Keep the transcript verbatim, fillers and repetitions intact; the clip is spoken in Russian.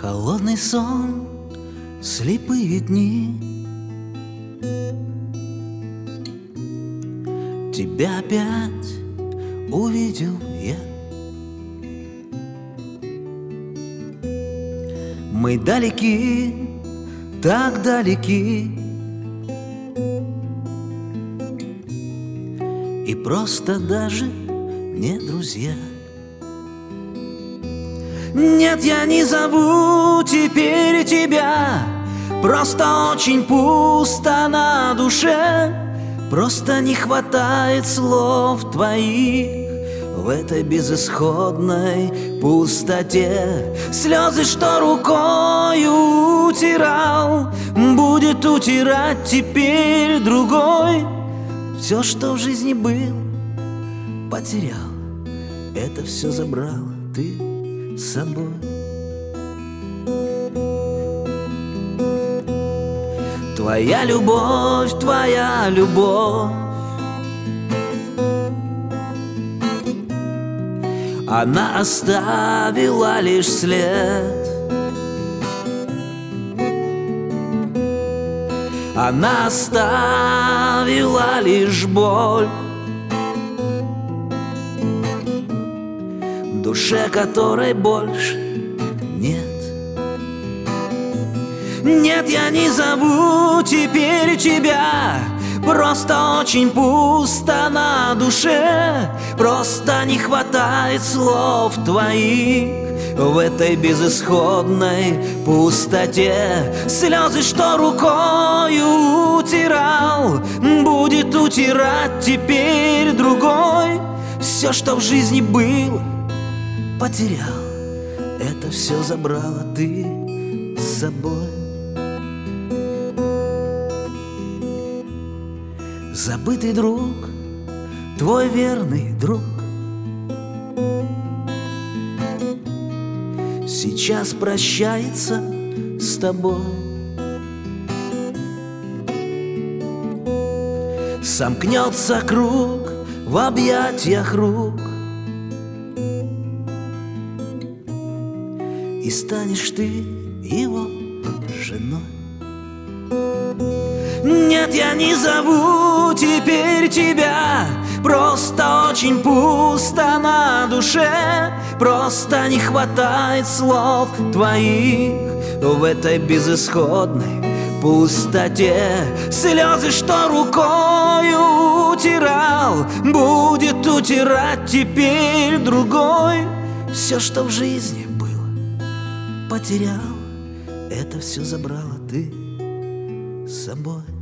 Холодный сон, слепые дни, тебя опять увидел я. Мы далеки, так далеки, и просто даже не друзья. Нет, я не зову теперь тебя, просто очень пусто на душе. Просто не хватает слов твоих в этой безысходной пустоте. Слезы, что рукою утирал, будет утирать теперь другой. Все, что в жизни было, потерял, это все забрала ты с собой. Твоя любовь, твоя любовь, она оставила лишь след. Она оставила лишь боль, душе которой больше нет. Нет, я не зову теперь тебя, просто очень пусто на душе. Просто не хватает слов твоих в этой безысходной пустоте. Слезы, что рукою утирал, будет утирать теперь другой. Все, что в жизни было, потерял, это все забрала ты с собой. Забытый друг, твой верный друг, сейчас прощается с тобой. Сомкнется круг в объятиях рук, и станешь ты его женой. Нет, я не зову теперь тебя, просто очень пусто на душе. Просто не хватает слов твоих в этой безысходной пустоте. Слезы, что рукою утирал, будет утирать теперь другой. Все, что в жизни было, потерял, это все забрала ты с собой.